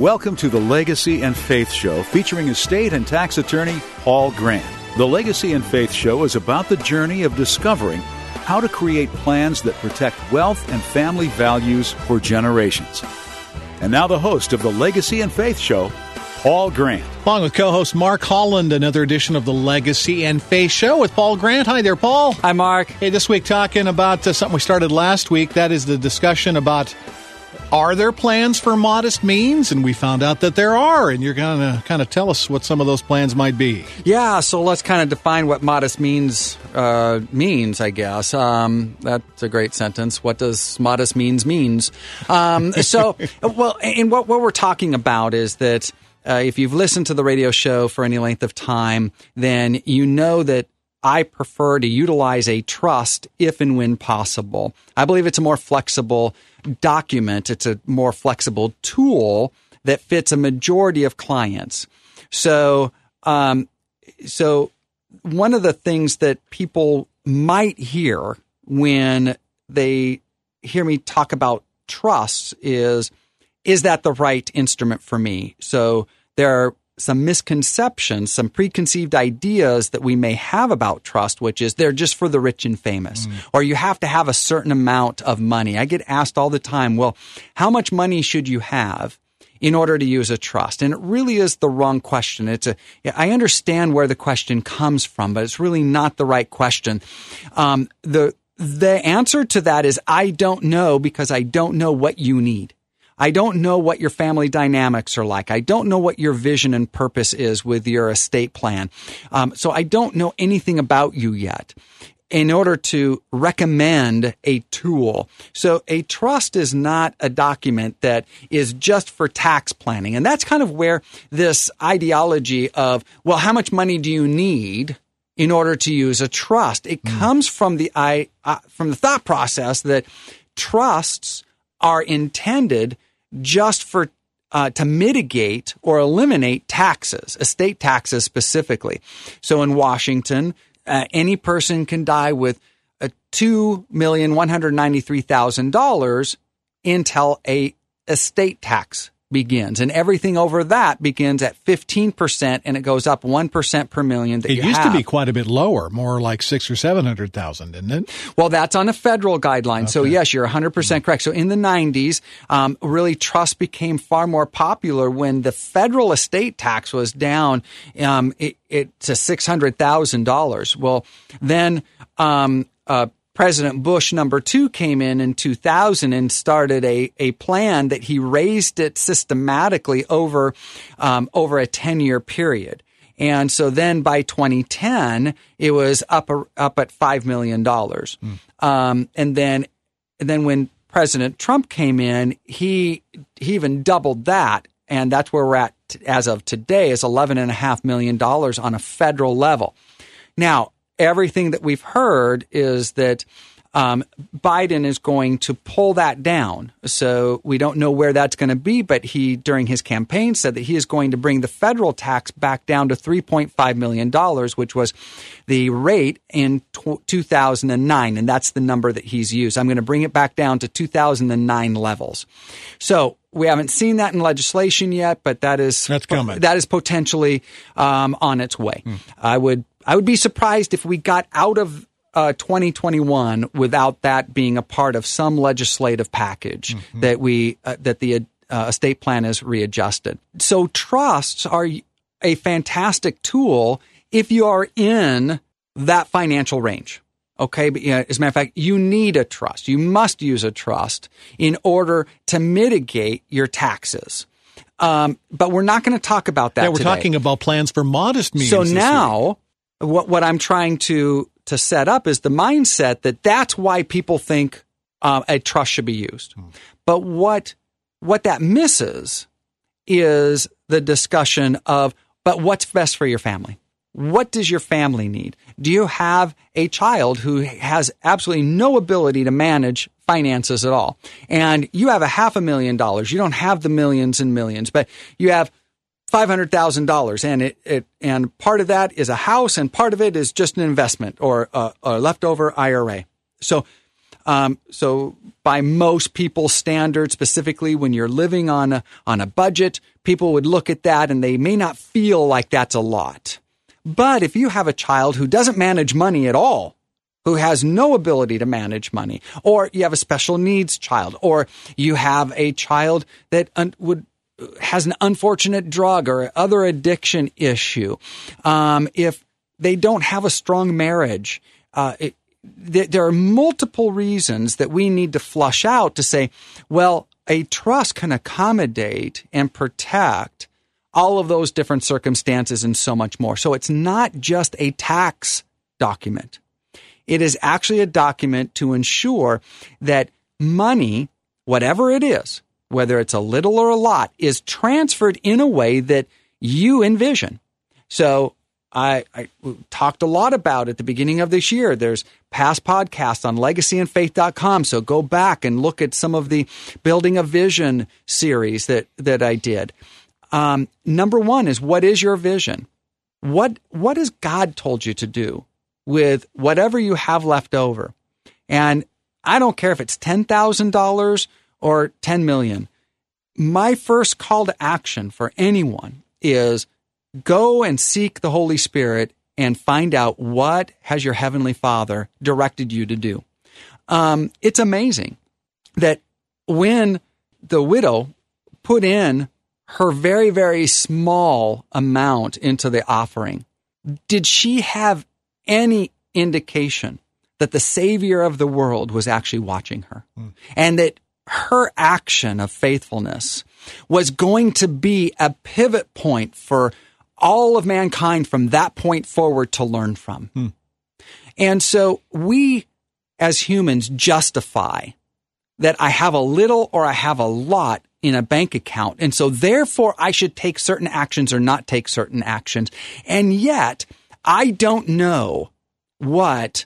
Welcome to the Legacy and Faith Show, featuring estate and tax attorney Paul Grant. The Legacy and Faith Show is about the journey of discovering how to create plans that protect wealth and family values for generations. And now the host of the Legacy and Faith Show, Paul Grant. Along with co-host Mark Holland, another edition of the Legacy and Faith Show with Paul Grant. Hi there, Paul. Hi, Mark. Hey, this week talking about something we started last week. That is the discussion about, are there plans for modest means? And we found out that there are, and you're going to kind of tell us what some of those plans might be. Yeah, so let's kind of define what modest means, I guess. That's a great sentence. What does modest means? And what we're talking about is that if you've listened to the radio show for any length of time, then you know that I prefer to utilize a trust if and when possible. I believe it's a more flexible document. It's a more flexible tool that fits a majority of clients. So one of the things that people might hear when they hear me talk about trusts is that the right instrument for me? So there are some misconceptions, some preconceived ideas that we may have about trust, which is they're just for the rich and famous, or you have to have a certain amount of money. I get asked all the time, well, how much money should you have in order to use a trust? And it really is the wrong question. I understand where the question comes from, but it's really not the right question. The answer to that is I don't know, because I don't know what you need. I don't know what your family dynamics are like. I don't know what your vision and purpose is with your estate plan. So I don't know anything about you yet in order to recommend a tool. So a trust is not a document that is just for tax planning. And that's kind of where this ideology of, well, how much money do you need in order to use a trust? It comes from the thought process that trusts are intended just for to mitigate or eliminate taxes, estate taxes specifically. So in Washington, any person can die with $2,193,000 until a estate tax begins, and everything over that begins at 15%, and it goes up 1% per million that you have. It used to be quite a bit lower, more like 600,000 or 700,000, didn't it? Well, that's on a federal guideline. Okay. So yes, you're 100% correct. So in the 90s, really trust became far more popular when the federal estate tax was down to $600,000. Well, then President Bush #2 came in 2000 and started a plan that he raised it systematically over a 10-year period. And so then by 2010, it was up at $5 million. And then when President Trump came in, he even doubled that. And that's where we're at as of today, is $11.5 million on a federal level. Now, everything that we've heard is that Biden is going to pull that down. So we don't know where that's going to be, but he, during his campaign, said that he is going to bring the federal tax back down to $3.5 million, which was the rate in 2009. And that's the number that he's used. I'm going to bring it back down to 2009 levels. So we haven't seen that in legislation yet, but that's coming. That is potentially on its way. I would be surprised if we got out of 2021 without that being a part of some legislative package that the estate plan is readjusted. So trusts are a fantastic tool if you are in that financial range. Okay, but as a matter of fact, you need a trust. You must use a trust in order to mitigate your taxes. But we're not going to talk about that today. We're talking about plans for modest means. So now, what I'm trying to set up is the mindset that that's why people think a trust should be used. But what that misses is the discussion of, but what's best for your family? What does your family need? Do you have a child who has absolutely no ability to manage finances at all? And you have $500,000. You don't have the millions and millions, but you have $500,000, and part of that is a house, and part of it is just an investment or a leftover IRA. So So by most people's standards, specifically when you're living on a budget, people would look at that and they may not feel like that's a lot. But if you have a child who doesn't manage money at all, who has no ability to manage money, or you have a special needs child, or you have a child that has an unfortunate drug or other addiction issue, if they don't have a strong marriage, there are multiple reasons that we need to flush out to say, well, a trust can accommodate and protect all of those different circumstances and so much more. So it's not just a tax document. It is actually a document to ensure that money, whatever it is, whether it's a little or a lot, is transferred in a way that you envision. So I talked a lot about at the beginning of this year. There's past podcasts on legacyandfaith.com. So go back and look at some of the Building a Vision series that I did. Number one is, what is your vision? What has God told you to do with whatever you have left over? And I don't care if it's $10,000 or $10 million. My first call to action for anyone is go and seek the Holy Spirit and find out what has your Heavenly Father directed you to do. It's amazing that when the widow put in her very, very small amount into the offering, did she have any indication that the Savior of the world was actually watching her? And that her action of faithfulness was going to be a pivot point for all of mankind from that point forward to learn from. And so we, as humans, justify that I have a little or I have a lot in a bank account, and so therefore I should take certain actions or not take certain actions. And yet, I don't know what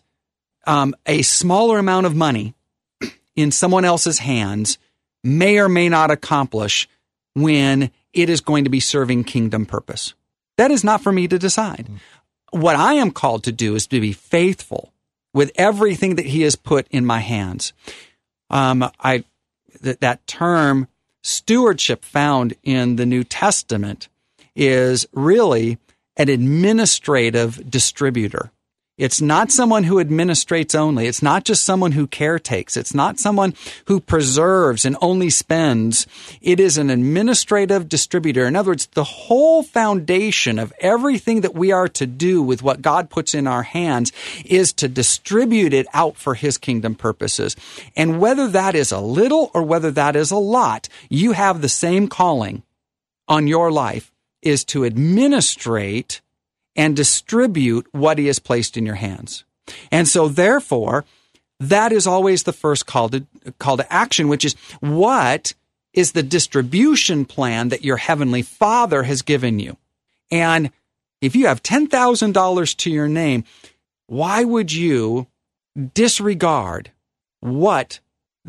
a smaller amount of money in someone else's hands may or may not accomplish when it is going to be serving kingdom purpose. That is not for me to decide. What I am called to do is to be faithful with everything that He has put in my hands. That term stewardship found in the New Testament is really an administrative distributor. It's not someone who administrates only. It's not just someone who caretakes. It's not someone who preserves and only spends. It is an administrative distributor. In other words, the whole foundation of everything that we are to do with what God puts in our hands is to distribute it out for His kingdom purposes. And whether that is a little or whether that is a lot, you have the same calling on your life, is to administrate and distribute what He has placed in your hands. And so therefore, that is always the first call to action, which is, what is the distribution plan that your Heavenly Father has given you? And if you have $10,000 to your name, why would you disregard what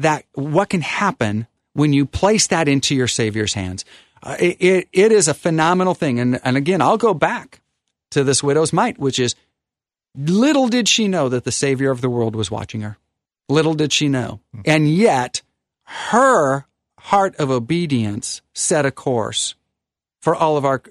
can happen when you place that into your Savior's hands? It is a phenomenal thing. And again, I'll go back to this widow's mite, which is, little did she know that the Savior of the world was watching her. Little did she know. And yet, her heart of obedience set a course for all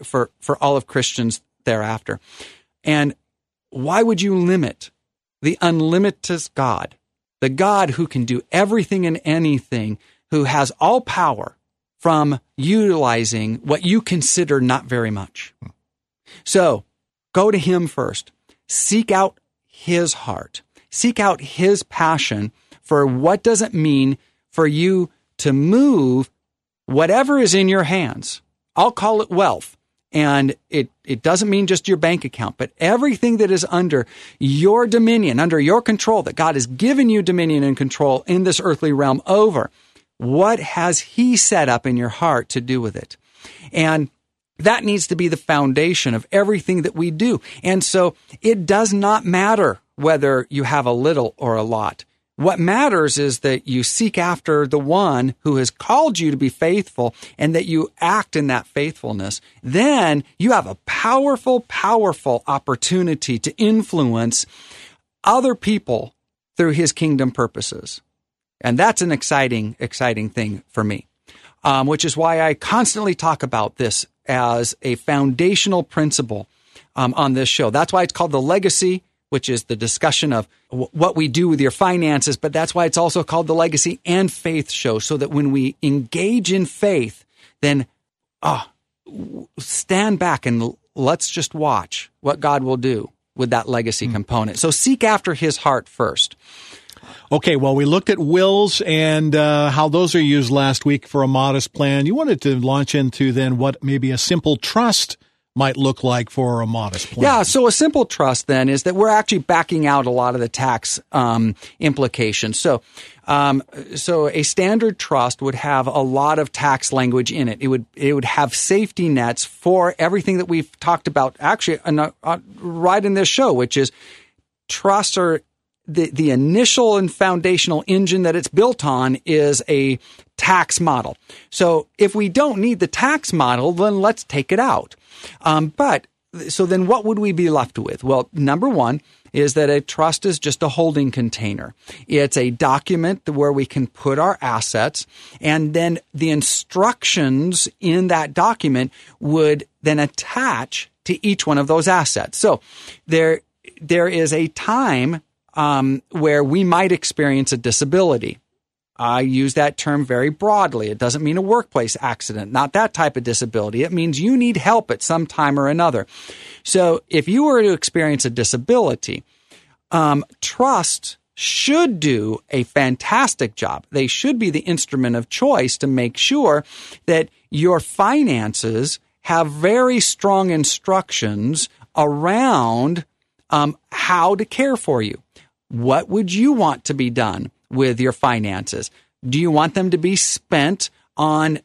of Christians thereafter. And why would you limit the unlimited God, the God who can do everything and anything, who has all power, from utilizing what you consider not very much? So, go to Him first. Seek out His heart. Seek out His passion for what does it mean for you to move whatever is in your hands. I'll call it wealth. And it doesn't mean just your bank account, but everything that is under your dominion, under your control, that God has given you dominion and control in this earthly realm over. What has He set up in your heart to do with it? And that needs to be the foundation of everything that we do. And so it does not matter whether you have a little or a lot. What matters is that you seek after the one who has called you to be faithful and that you act in that faithfulness. Then you have a powerful, powerful opportunity to influence other people through His kingdom purposes. And that's an exciting thing for me, which is why I constantly talk about this as a foundational principle on this show. That's why it's called The Legacy, which is the discussion of what we do with your finances. But that's why it's also called The Legacy and Faith Show, so that when we engage in faith, then stand back and let's just watch what God will do with that legacy component. So seek after his heart first. Okay, well, we looked at wills and how those are used last week for a modest plan. You wanted to launch into then what maybe a simple trust might look like for a modest plan. Yeah, so a simple trust then is that we're actually backing out a lot of the tax implications. So a standard trust would have a lot of tax language in it. It would have safety nets for everything that we've talked about actually right in this show, which is trusts are the initial and foundational engine that it's built on is a tax model. So if we don't need the tax model, then let's take it out. So then what would we be left with? Well, number one is that a trust is just a holding container. It's a document where we can put our assets, and then the instructions in that document would then attach to each one of those assets. So there is a time where we might experience a disability. I use that term very broadly. It doesn't mean a workplace accident, not that type of disability. It means you need help at some time or another. So if you were to experience a disability, trust should do a fantastic job. They should be the instrument of choice to make sure that your finances have very strong instructions around how to care for you. What would you want to be done with your finances? Do you want them to be spent on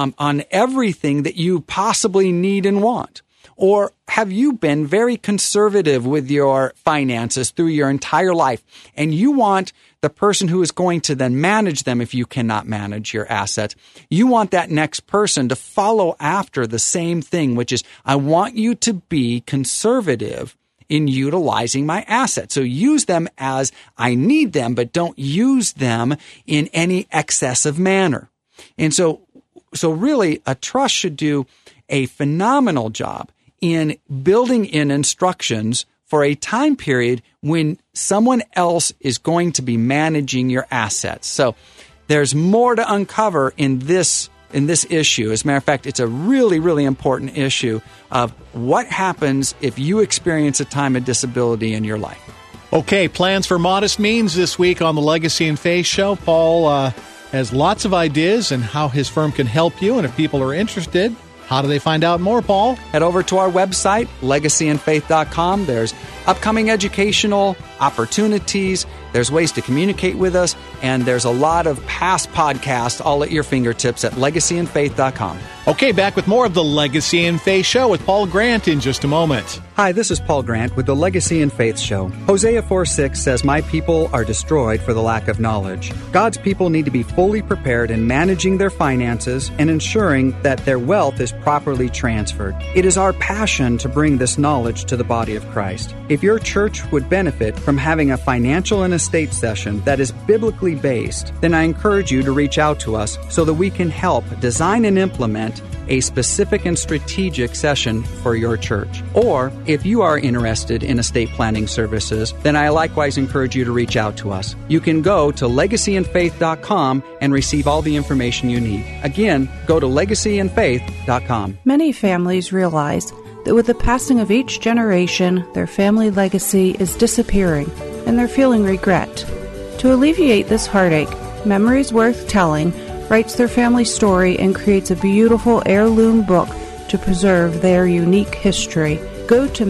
everything that you possibly need and want? Or have you been very conservative with your finances through your entire life, and you want the person who is going to then manage them if you cannot manage your assets? You want that next person to follow after the same thing, which is, I want you to be conservative in utilizing my assets. So use them as I need them, but don't use them in any excessive manner. And so really a trust should do a phenomenal job in building in instructions for a time period when someone else is going to be managing your assets. So there's more to uncover in this issue. As a matter of fact, it's a really, really important issue of what happens if you experience a time of disability in your life. Okay, plans for modest means this week on the Legacy and Faith Show. Paul has lots of ideas and how his firm can help you. And if people are interested, how do they find out more, Paul? Head over to our website, legacyandfaith.com. There's upcoming educational opportunities. There's ways to communicate with us. And there's a lot of past podcasts all at your fingertips at legacyandfaith.com. Okay, back with more of the Legacy and Faith Show with Paul Grant in just a moment. Hi, this is Paul Grant with the Legacy and Faith Show. Hosea 4:6 says, "My people are destroyed for the lack of knowledge." God's people need to be fully prepared in managing their finances and ensuring that their wealth is properly transferred. It is our passion to bring this knowledge to the body of Christ. If your church would benefit from having a financial and estate session that is biblically based, then I encourage you to reach out to us so that we can help design and implement a specific and strategic session for your church. Or if you are interested in estate planning services, then I likewise encourage you to reach out to us. You can go to legacyandfaith.com and receive all the information you need. Again, go to legacyandfaith.com. Many families realize that with the passing of each generation, their family legacy is disappearing and they're feeling regret. To alleviate this heartache, Memories Worth Telling writes their family story and creates a beautiful heirloom book to preserve their unique history. Go to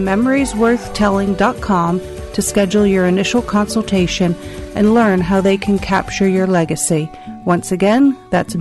memoriesworthtelling.com to schedule your initial consultation and learn how they can capture your legacy. Once again, that's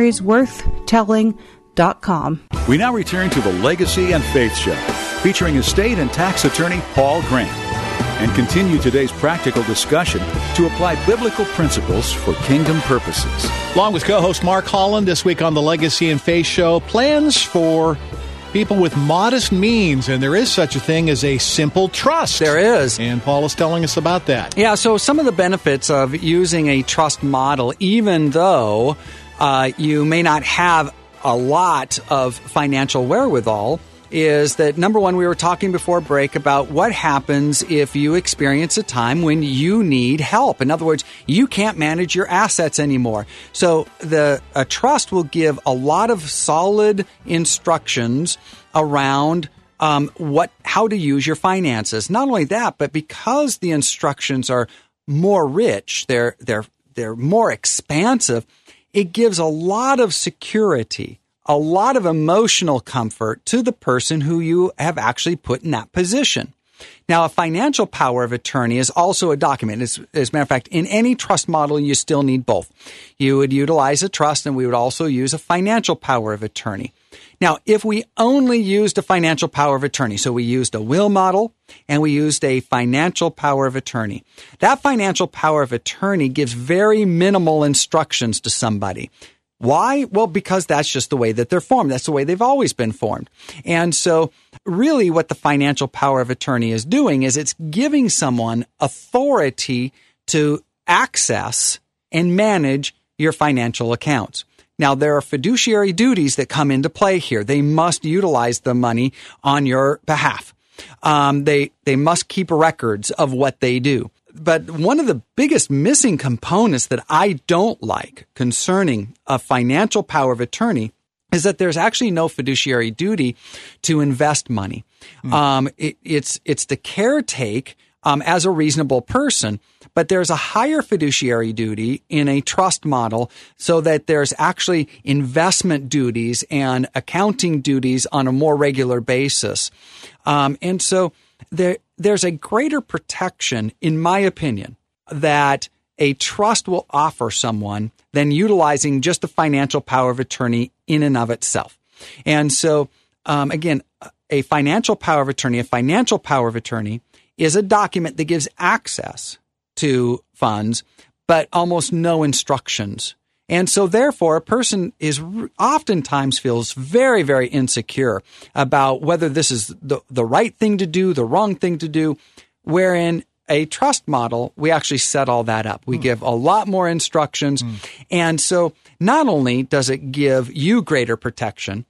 memoriesworthtelling.com. We now return to the Legacy and Faith Show, featuring estate and tax attorney Paul Grant, and continue today's practical discussion to apply biblical principles for kingdom purposes. Along with co-host Mark Holland this week on the Legacy and Faith Show, plans for people with modest means, and there is such a thing as a simple trust. There is. And Paul is telling us about that. Yeah, so some of the benefits of using a trust model, even though you may not have a lot of financial wherewithal, is that, number one, we were talking before break about what happens if you experience a time when you need help. In other words, you can't manage your assets anymore. So a trust will give a lot of solid instructions around how to use your finances. Not only that, but because the instructions are more rich, they're more expansive, it gives a lot of security, a lot of emotional comfort to the person who you have actually put in that position. Now, a financial power of attorney is also a document. As a matter of fact, in any trust model, you still need both. You would utilize a trust, and we would also use a financial power of attorney. Now, if we only used a financial power of attorney, so we used a will model and we used a financial power of attorney, that financial power of attorney gives very minimal instructions to somebody. Why? Well, because that's just the way that they're formed. That's the way they've always been formed. And so really what the financial power of attorney is doing is it's giving someone authority to access and manage your financial accounts. Now, there are fiduciary duties that come into play here. They must utilize the money on your behalf. They must keep records of what they do. But one of the biggest missing components that I don't like concerning a financial power of attorney is that there's actually no fiduciary duty to invest money. It's to caretake as a reasonable person, but there's a higher fiduciary duty in a trust model so that there's actually investment duties and accounting duties on a more regular basis. And so there's a greater protection, in my opinion, that a trust will offer someone than utilizing just the financial power of attorney in and of itself. And so, again, a financial power of attorney is a document that gives access to funds, but almost no instructions. And so therefore, a person is oftentimes feels very, very insecure about whether this is the right thing to do, the wrong thing to do, wherein a trust model, we actually set all that up. We give a lot more instructions. And so not only does it give you greater protection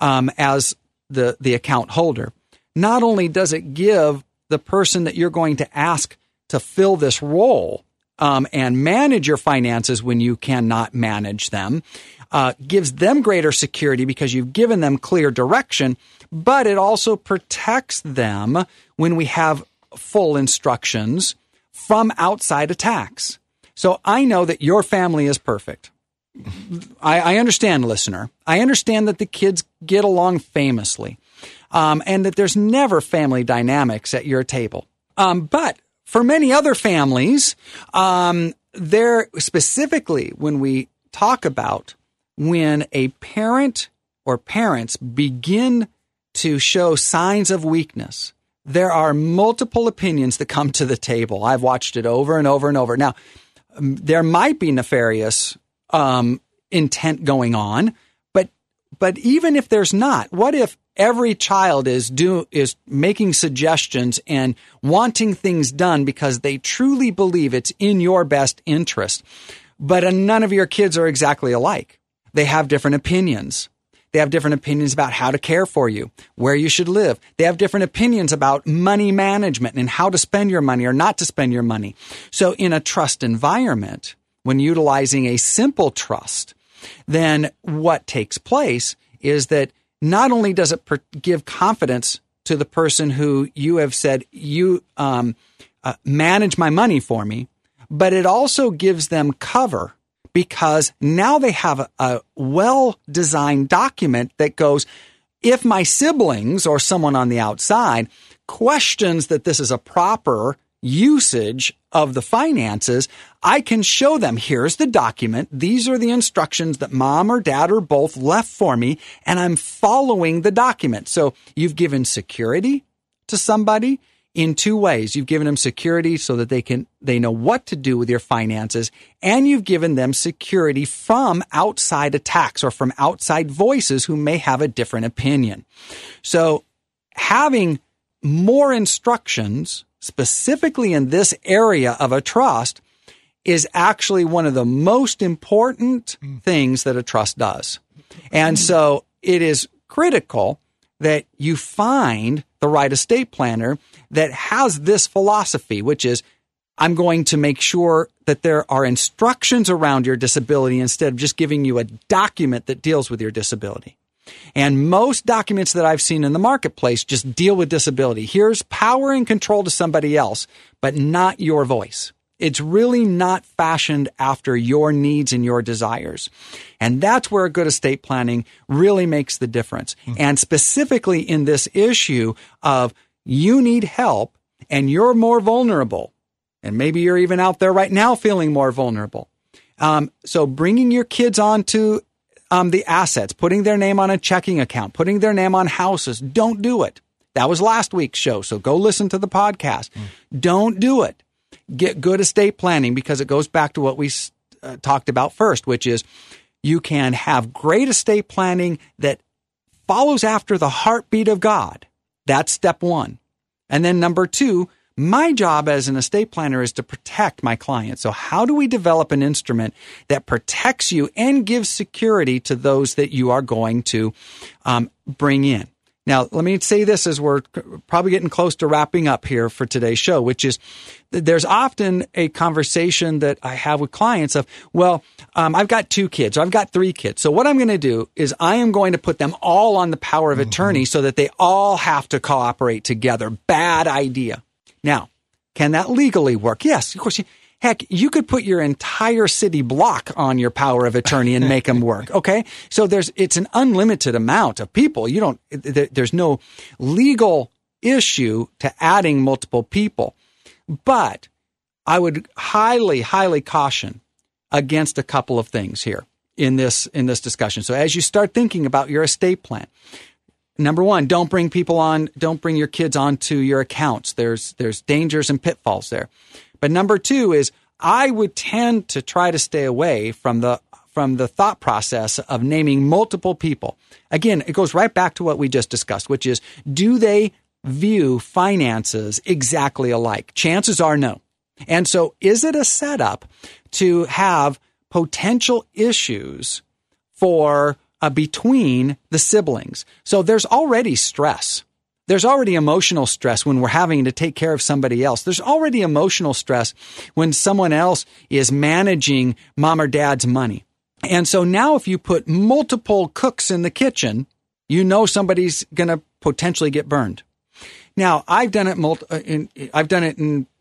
as the account holder, not only does it give the person that you're going to ask to fill this role and manage your finances when you cannot manage them, gives them greater security because you've given them clear direction, but it also protects them when we have full instructions from outside attacks. So I know that your family is perfect. I understand, listener. I understand that the kids get along famously, and that there's never family dynamics at your table. But for many other families, there specifically when we talk about when a parent or parents begin to show signs of weakness, there are multiple opinions that come to the table. I've watched it over and over and over. Now, there might be nefarious intent going on, but even if there's not, what if every child is making suggestions and wanting things done because they truly believe it's in your best interest, but none of your kids are exactly alike? They have different opinions. They have different opinions about how to care for you, where you should live. They have different opinions about money management and how to spend your money or not to spend your money. So in a trust environment, when utilizing a simple trust, then what takes place is that not only does it give confidence to the person who you have said, you manage my money for me, but it also gives them cover because now they have a well-designed document that goes, if my siblings or someone on the outside questions that this is a proper usage of the finances, I can show them, here's the document. These are the instructions that mom or dad or both left for me, and I'm following the document. So you've given security to somebody. in two ways. You've given them security so that they know what to do with your finances, and you've given them security from outside attacks or from outside voices who may have a different opinion. So having more instructions specifically in this area of a trust is actually one of the most important things that a trust does. And so it is critical that you find the right estate planner that has this philosophy, which is, I'm going to make sure that there are instructions around your disability instead of just giving you a document that deals with your disability. And most documents that I've seen in the marketplace just deal with disability. Here's power and control to somebody else, but not your voice. It's really not fashioned after your needs and your desires. And that's where good estate planning really makes the difference. And specifically in this issue of you need help and you're more vulnerable, and maybe you're even out there right now feeling more vulnerable. So bringing your kids onto the assets, putting their name on a checking account, putting their name on houses, don't do it. That was last week's show, so go listen to the podcast. Don't do it. Get good estate planning, because it goes back to what we talked about first, which is you can have great estate planning that follows after the heartbeat of God. That's step one. And then number two, my job as an estate planner is to protect my clients. So how do we develop an instrument that protects you and gives security to those that you are going to bring in? Now, let me say this as we're probably getting close to wrapping up here for today's show, which is there's often a conversation that I have with clients of, well, I've got 2 kids, or I've got 3 kids. So what I'm going to do is I am going to put them all on the power of attorney so that they all have to cooperate together. Bad idea. Now, can that legally work? Yes, of course. Heck, you could put your entire city block on your power of attorney and make them work. Okay. So it's an unlimited amount of people. There's no legal issue to adding multiple people, but I would highly, highly caution against a couple of things here in this discussion. So as you start thinking about your estate plan, number one, don't bring your kids onto your accounts. There's dangers and pitfalls there. But number two is I would tend to try to stay away from the thought process of naming multiple people. Again, it goes right back to what we just discussed, which is, do they view finances exactly alike? Chances are no. And so is it a setup to have potential issues for between the siblings? So there's already stress. There's already emotional stress when we're having to take care of somebody else. There's already emotional stress when someone else is managing mom or dad's money. And so now if you put multiple cooks in the kitchen, you know somebody's going to potentially get burned. Now, I've done it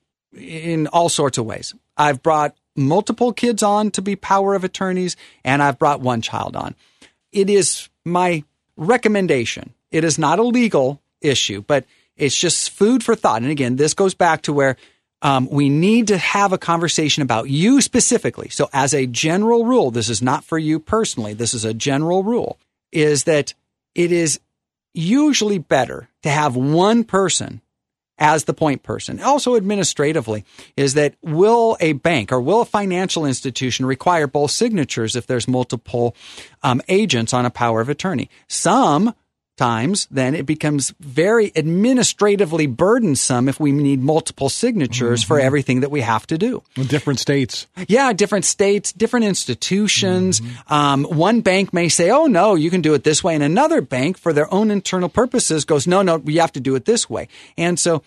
in all sorts of ways. I've brought multiple kids on to be power of attorneys, and I've brought one child on. It is my recommendation. It is not a legal issue, but it's just food for thought. And again, this goes back to where we need to have a conversation about you specifically. So as a general rule, this is not for you personally. This is a general rule, is that it is usually better to have one person as the point person. Also administratively, is that will a bank or will a financial institution require both signatures if there's multiple agents on a power of attorney? Sometimes then it becomes very administratively burdensome if we need multiple signatures for everything that we have to do. In different states. Yeah, different states, different institutions. One bank may say, oh, no, you can do it this way. And another bank, for their own internal purposes, goes, no, we have to do it this way. And so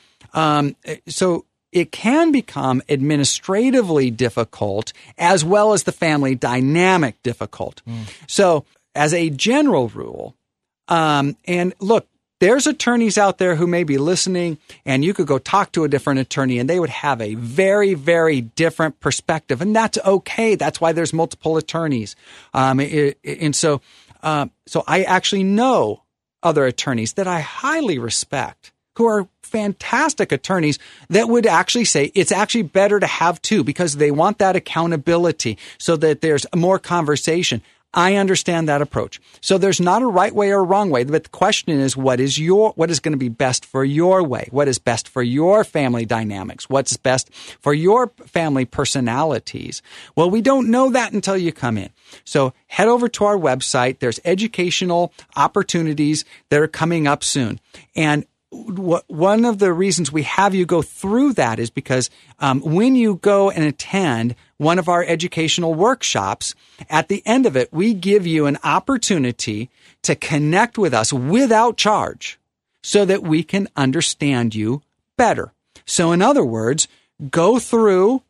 it can become administratively difficult as well as the family dynamic difficult. So as a general rule, and look, there's attorneys out there who may be listening, and you could go talk to a different attorney and they would have a very, very different perspective. And that's okay. That's why there's multiple attorneys. So I actually know other attorneys that I highly respect who are fantastic attorneys that would actually say it's actually better to have two because they want that accountability so that there's more conversation. I understand that approach. So there's not a right way or a wrong way, but the question is, what is going to be best for your way? What is best for your family dynamics? What's best for your family personalities? Well, we don't know that until you come in. So head over to our website. There's educational opportunities that are coming up soon. And one of the reasons we have you go through that is because when you go and attend one of our educational workshops, at the end of it, we give you an opportunity to connect with us without charge so that we can understand you better. So in other words, go through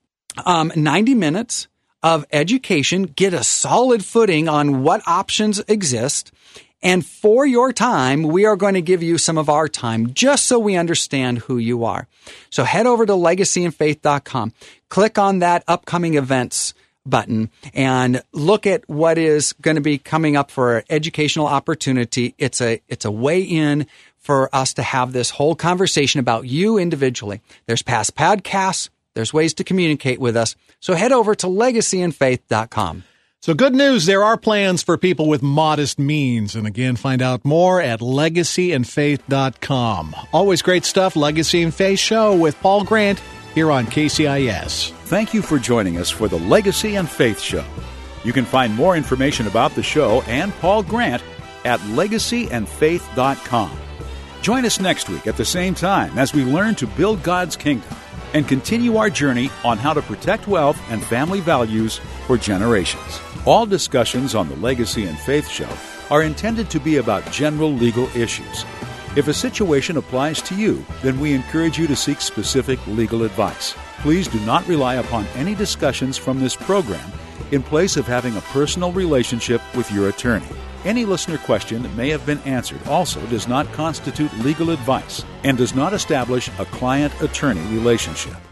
90 minutes of education, get a solid footing on what options exist. And for your time, we are going to give you some of our time just so we understand who you are. So head over to legacyandfaith.com, click on that upcoming events button, and look at what is going to be coming up for an educational opportunity. It's a way in for us to have this whole conversation about you individually. There's past podcasts. There's ways to communicate with us. So head over to legacyandfaith.com. So good news, there are plans for people with modest means. And again, find out more at legacyandfaith.com. Always great stuff, Legacy and Faith Show with Paul Grant here on KCIS. Thank you for joining us for the Legacy and Faith Show. You can find more information about the show and Paul Grant at legacyandfaith.com. Join us next week at the same time as we learn to build God's kingdom and continue our journey on how to protect wealth and family values for generations. All discussions on the Legacy and Faith Show are intended to be about general legal issues. If a situation applies to you, then we encourage you to seek specific legal advice. Please do not rely upon any discussions from this program in place of having a personal relationship with your attorney. Any listener question that may have been answered also does not constitute legal advice and does not establish a client-attorney relationship.